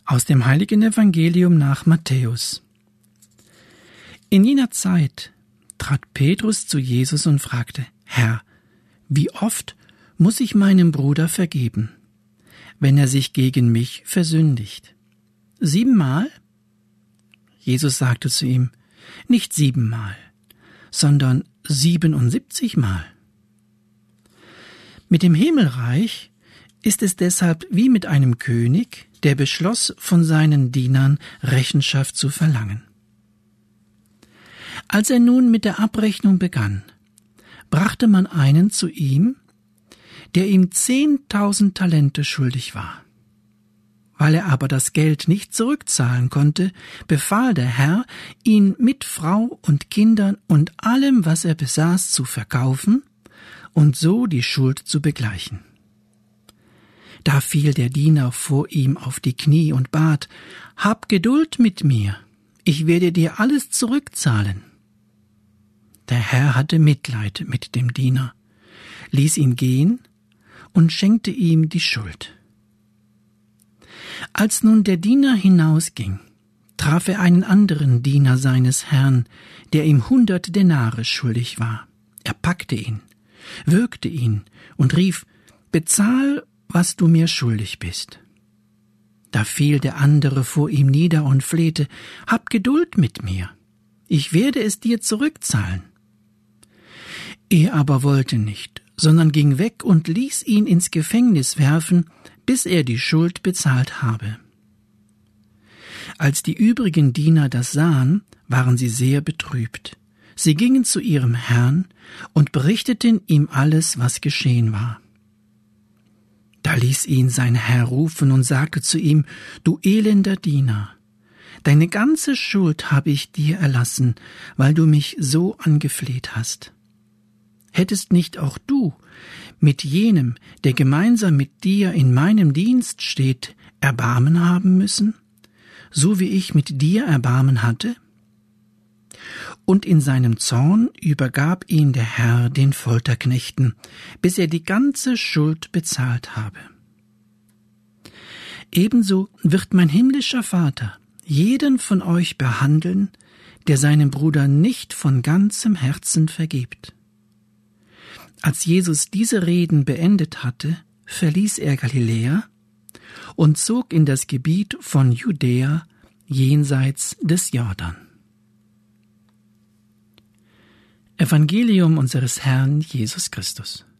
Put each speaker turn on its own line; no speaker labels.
Aus dem heiligen Evangelium nach Matthäus. In jener Zeit trat Petrus zu Jesus und fragte: Herr, wie oft muss ich meinem Bruder vergeben, wenn er sich gegen mich versündigt? 7-mal? Jesus sagte zu ihm: Nicht 7-mal, sondern 77-mal. Mit dem Himmelreich ist es deshalb wie mit einem König, der beschloss, von seinen Dienern Rechenschaft zu verlangen. Als er nun mit der Abrechnung begann, brachte man einen zu ihm, der ihm 10.000 Talente schuldig war. Weil er aber das Geld nicht zurückzahlen konnte, befahl der Herr, ihn mit Frau und Kindern und allem, was er besaß, zu verkaufen und so die Schuld zu begleichen. Da fiel der Diener vor ihm auf die Knie und bat: Hab Geduld mit mir, ich werde dir alles zurückzahlen. Der Herr hatte Mitleid mit dem Diener, ließ ihn gehen und schenkte ihm die Schuld. Als nun der Diener hinausging, traf er einen anderen Diener seines Herrn, der ihm 100 Denare schuldig war. Er packte ihn, würgte ihn und rief: Bezahl, was du mir schuldig bist. Da fiel der andere vor ihm nieder und flehte: Hab Geduld mit mir, ich werde es dir zurückzahlen. Er aber wollte nicht, sondern ging weg und ließ ihn ins Gefängnis werfen, bis er die Schuld bezahlt habe. Als die übrigen Diener das sahen, waren sie sehr betrübt. Sie gingen zu ihrem Herrn und berichteten ihm alles, was geschehen war. Da ließ ihn sein Herr rufen und sagte zu ihm: Du elender Diener, deine ganze Schuld habe ich dir erlassen, weil du mich so angefleht hast. Hättest nicht auch du mit jenem, der gemeinsam mit dir in meinem Dienst steht, Erbarmen haben müssen, so wie ich mit dir Erbarmen hatte? Und in seinem Zorn übergab ihn der Herr den Folterknechten, bis er die ganze Schuld bezahlt habe. Ebenso wird mein himmlischer Vater jeden von euch behandeln, der seinem Bruder nicht von ganzem Herzen vergibt. Als Jesus diese Reden beendet hatte, verließ er Galiläa und zog in das Gebiet von Judäa jenseits des Jordan. Evangelium unseres Herrn Jesus Christus.